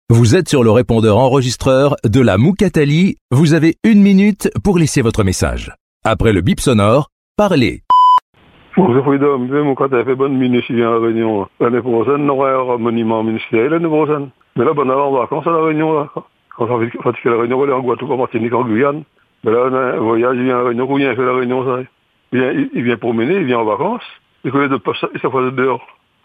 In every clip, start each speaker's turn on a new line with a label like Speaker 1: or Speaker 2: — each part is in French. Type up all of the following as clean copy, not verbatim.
Speaker 1: Vous êtes sur le répondeur enregistreur de la Moukatali. Vous avez 1 minute pour laisser votre message. Après le bip sonore, parlez.
Speaker 2: Bonjour Freedom, mon cas fait bonne mine ici à la Réunion. L'année prochaine, on aura un monument ministériel l'année prochaine. Mais là, on a en vacances à la Réunion. Là. Quand on fait la Réunion, on est en Guadeloupe, en Martinique, en Guyane. Mais là, on a un voyage, il vient à la Réunion, où il fait la Réunion, ça. Il vient promener, il vient en vacances. Il connaît de passer, il s'en dehors.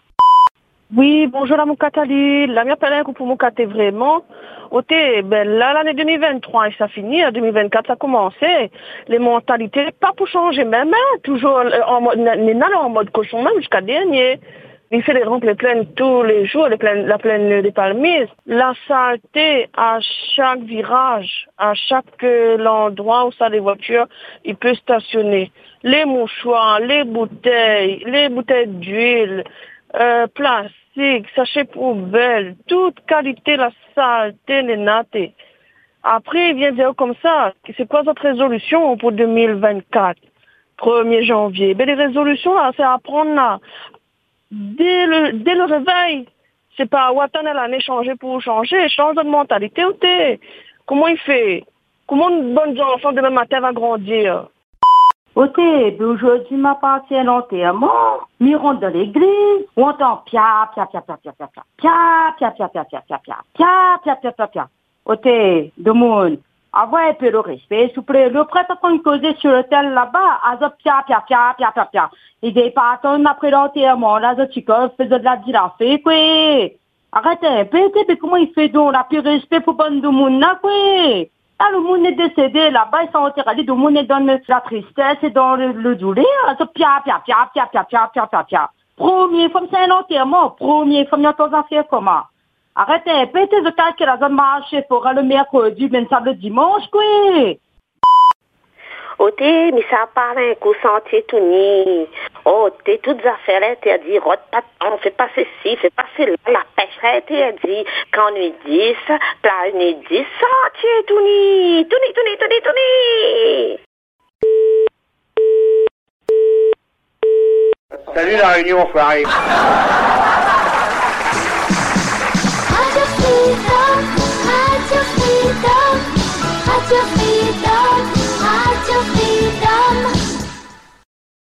Speaker 3: Oui, bonjour la Moukatali. La mienne appelle un coup pour Moukaté vraiment. Ben là, l'année 2023, et ça finit. En 2024, ça a commencé. Les mentalités, pas pour changer même, hein, toujours en mode cochon, même jusqu'à dernier. Il fait les rampes les plaines tous les jours, la plaine des Palmiers. La saleté à chaque virage, à chaque endroit où ça les voitures, il peut stationner. Les mouchoirs, les bouteilles d'huile, plastique, sachets poubelle, toute qualité, la saleté, les nattes. Après, il vient dire comme ça, c'est quoi votre résolution pour 2024, 1er janvier? Ben, les résolutions, là, c'est à prendre là. Dès le réveil, c'est pas attendre l'année changer pour changer, change de mentalité ou t'es. Comment il fait? Comment une bonne enfant demain matin va grandir?
Speaker 4: Ok, aujourd'hui m'appartient à l'enterrement, m'y rentre dans l'église, on entend pia, pia, pia, pia, pia, pia, pia, pia, pia, pia, pia, pia, pia, pia, pia, pia, pia, pia. Ok, de monde, avoir un peu de respect, s'il vous plaît, le prêtre qu'on causait sur l'hôtel là-bas, a dit pia, pia, pia, pia, pia, pia. Il dit pas attendre après l'enterrement, là, ce chico faisait de la dilafée, quoi. Arrêtez un peu, mais comment il fait donc, la plus respect pour bonne de monde, là, quoi. Là, le monde est décédé, là-bas, ils sont enterrés, le monde est dans la tristesse et dans le douleur. Pia, pia, pia, pia, pia, pia, pia, pia, pia. Premier femme, c'est un enterrement. Premier femme, il y a ton affaire comment? Arrêtez un peu, t'es de cas que la zone marché pour le mercredi, même ça le dimanche, quoi.
Speaker 5: Oh, mais ça parle un coup sentier tout ni. Oh, toutes affaires interdites, rote pas on fait pas ceci, fait pas cela, la pêche interdite, quand nuit 10, plage nuit 10, sentier tout ni.
Speaker 6: Salut la Réunion, enfoiré.